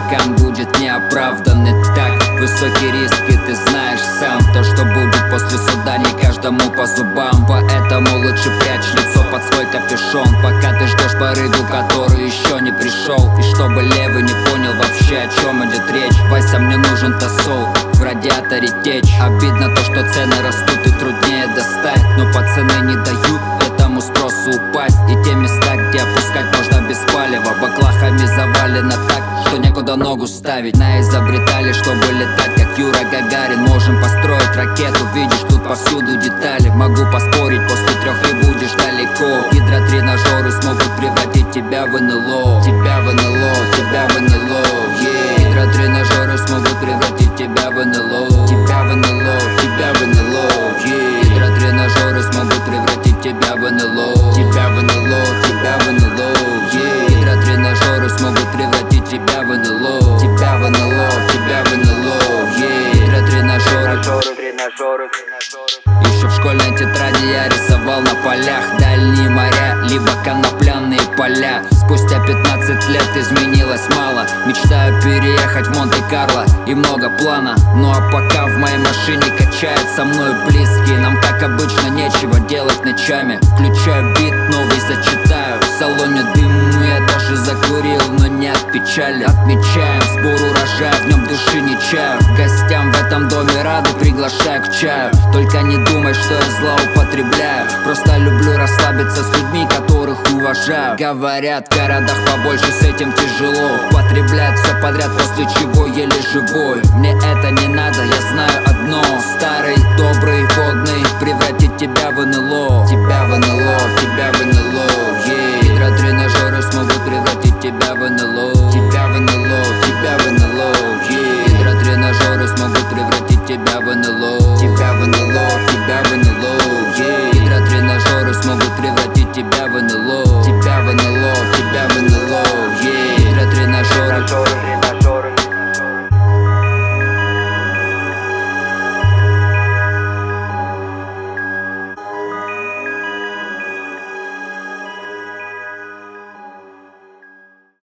стакан будет неоправданный. Так, высокий риск, и ты знаешь сам, то, что будет после суда, не каждому по зубам. Поэтому лучше прячь лицо под свой капюшон, пока ты ждешь порыгу, который еще не пришел. И чтобы левый не понял вообще, о чем идет речь. Вася, мне нужен тосол, в радиаторе течь. Обидно то, что цены растут и труднее достать, но пацаны не дают этому спросу упасть. И те места, где опускать можно без палева, баклахами завалено так, что некуда ногу ставить. Наизобретали, чтобы летать, как Юра Гагарин. Можем построить ракету, видишь, тут повсюду детали. Могу поспорить, после 3 ты будешь далеко. Гидротренажеры смогут превратить тебя в НЛО. Тебя в НЛО, тебя в НЛО, yeah. Гидротренажеры смогут превратить тебя в НЛО. Тебя в НЛО, тебя в НЛО, yeah. Гидротренажеры смогут превратить тебя в НЛО. Тебя в НЛО, тебя в НЛО, yeah. Гидротренажеры смогут превратить тебя в НЛО. Тебя в НЛО, тебя в НЛО, yeah. Гидротренажеры. Еще в школьной тетради я рисовал на полях дальние моря, либо конопляные поля. Спустя 15 лет изменилось мало. Мечтаю переехать в Монте-Карло и много плана. Ну а пока в моей машине качают со мной близкие. Нам так обычно нечего делать ночами. Включаю бит, новый зачитаю. В салоне дым, я даже закурил, но не от печали. Отмечаем сбор урожая, в нем души не чаю. Гостям в этом доме рады, приглашаю к чаю. Только не думай, что я злоупотребляю. Просто люблю расслабиться с людьми, которых уважаю. Говорят, в городах побольше с этим тяжело. Употребляют все подряд, после чего еле живой. Мне это не надо, я знаю одно. Старый, добрый, водный превратит тебя в НЛО. Тебя в НЛО, тебя в НЛО, yeah. Гидротренажеры смогут превратить тебя в НЛО. Тебя в НЛО, тебя в НЛО, yeah. Гидротренажеры смогут превратить тебя в НЛО. Тебя в НЛО, тебя в НЛО, yeah. Гидротренажеры смогут превратить тебя в НЛО. Тебя в НЛО, тебя в НЛО, yeah. Гидротренажеры.